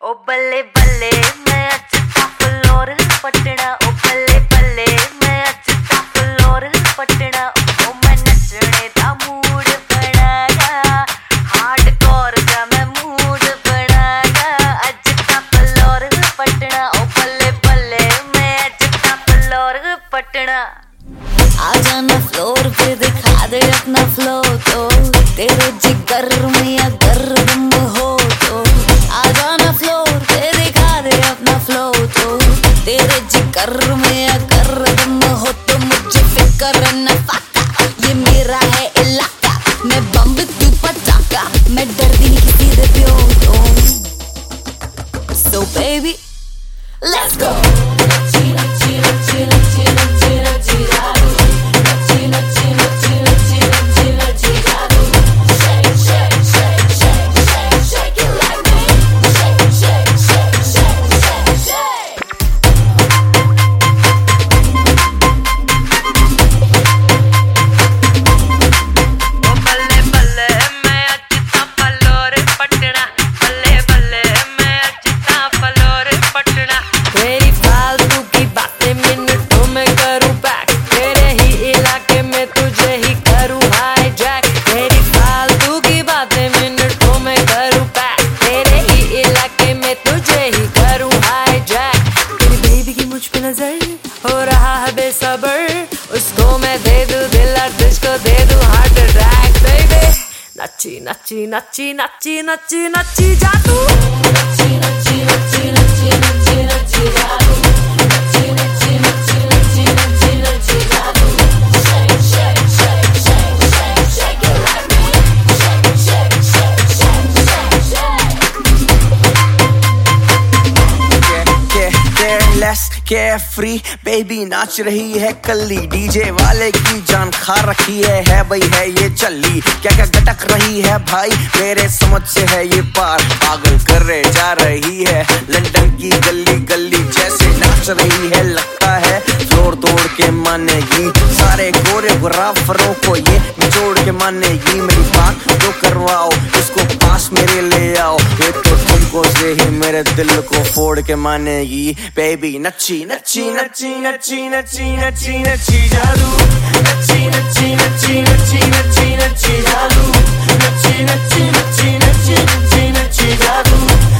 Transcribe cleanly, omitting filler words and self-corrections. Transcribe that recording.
ओ बल्ले बल्ले मैं अज फ्लोर पटना, ओ बल्ले बल्ले मैं अज फ्लोर पटना। ओ मैं नचने दा मूड बनागा, हार्डकोर दा मैं मूड बनागा। अज फ्लोर पटना, ओ बल्ले बल्ले मैं अज फ्लोर पटना। आ जाना फ्लोर पे दिखा दे अपना फ्लो, तो तेरे जिगर में अगर दम हो तो आ जाना फ्लोर पे दिखा दे अपना फ्लो, तो तेरे जिगर में अगर दम हो तो मुझे फिक्र न फाका, ये मेरा है इलाका, मैं बम तू पटाखा, मैं डरती नहीं किसी से प्यो तो। So baby let's go। हो रहा है बेसबर, उसको मैं दे दूं दिल और तुझको दे दूं हार्ट अटैक बेबी। नच्ची नच्ची नच्ची नच्ची नच्ची नच्ची जा तू, नच्ची नच्ची नच्ची नच्ची नच्ची नच्ची जा तू, नच्ची नच्ची नच्ची नच्ची नच्ची नच्ची जा तू। Shake shake shake shake shake shake it like me, shake shake shake shake shake shake। Careless carefree baby नाच रही है कल्ली, डीजे वाले की जान खा रखी है भाई है ये चल्ली। क्या क्या गटक रही है भाई मेरे समझ से है ये पार, पागल करे जा रही है लंदन की गली गली, जैसे नाच रही है लगता है फ्लोर तोड़ के मानेगी, सारे कोरियोग्राफरों को ये निचोड़ के मानेगी। मेरी बात तो करवाओ, इसको पास मेरे ले आओ, ये तो तुमको से ही मेरे दिल को फोड़ के मानेगी बेबी। नच्ची नच्ची नच्ची नच्ची नच्ची नच्ची नच्ची जादू, नच्ची नच्ची नच्ची नच्ची नच्ची नच्ची जादू, नच्ची नच्ची नच्ची नच्ची नच्ची नच्ची जादू।